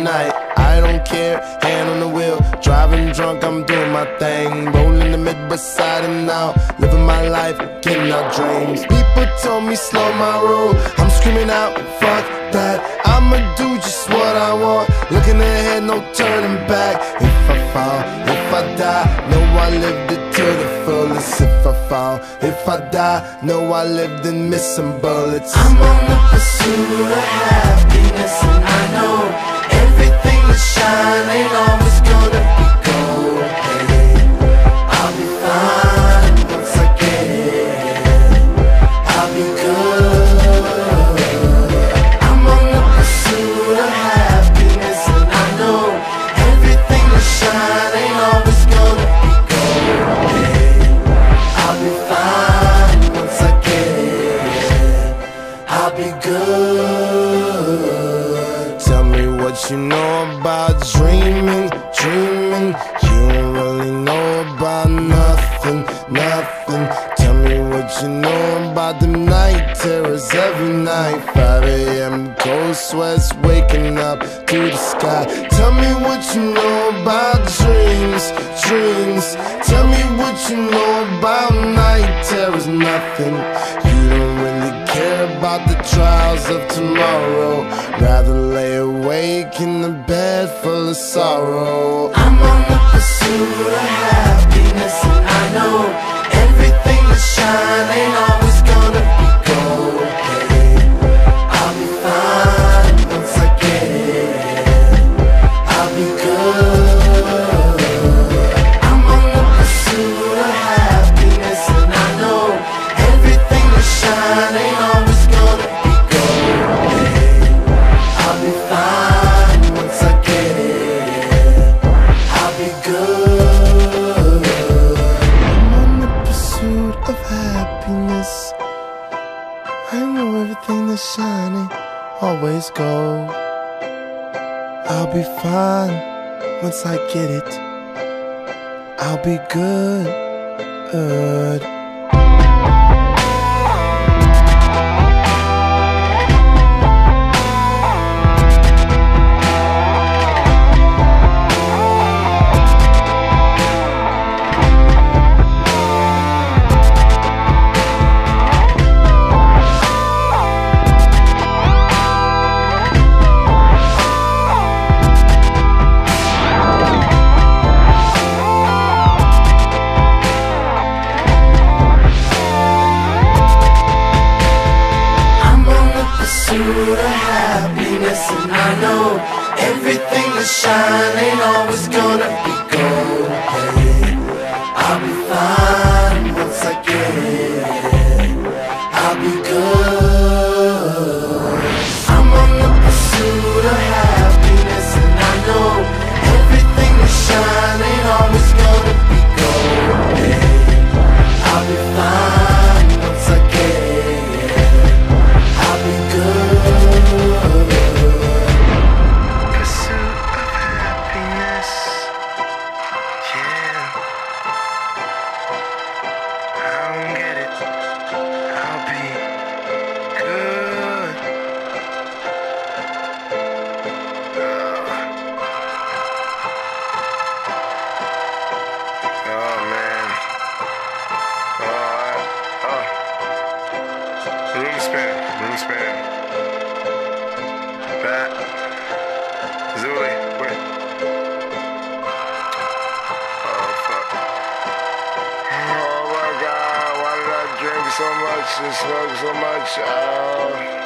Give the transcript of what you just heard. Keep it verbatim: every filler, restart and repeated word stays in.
night. I don't care, hand on the wheel, driving drunk, I'm doing my thing. Rolling the Midwest side and out, living my life, getting out dreams. People told me slow my roll, I'm screaming out, fuck that. I'ma do just what I want, looking ahead, no turning back. If I fall, if I die, know I lived it to the fullest. If I fall, if I die, know I lived in missing bullets. I'm on the pursuit of happiness, and I know everything that shine ain't always gonna be gold. Hey, I'll be fine once I get it. I'll be good. I'm on the pursuit of happiness, and I know everything that shine ain't always gonna be gold. Hey, I'll be fine once I get it. I'll be good. Tell me what you know about dreaming, dreaming. You don't really know about nothing, nothing. Tell me what you know about the night terrors every night. five A M cold sweats waking up to the sky. Tell me what you know about dreams, dreams. Tell me what you know about night terrors, nothing. You don't really care about the trials of tomorrow, rather lay awake in the bed full of sorrow. I'm on the pursuit of happiness, and I know everything that shine ain't always gonna be gold. Hey, I'll be fine once I get it. I'll be good. I'm on the pursuit of happiness, and I know everything that shine ain't always gonna be gold. Hey, I'll be fine once I get it. I'll be good. I'm on the pursuit of happiness. I know everything that's shining always gold. I'll be fine once I get it. I'll be good, good. Pursuit of happiness, and I know everything that shine ain't always gonna be gold. Hey, I'll be fine once I get it. I'll be good. I'm on the pursuit of happiness, and I know everything that shine ain't always gonna be gold. Hey, I'll be fine once I get it. I'll be good. Pursuit of happiness, yeah. I don't get it. I'll be good. Oh, oh man. Oh, I, oh. Room spin, room spin. Bat. Zuli, wait. Oh, fuck. Oh my god, why did I drink so much and smoke so much? Oh.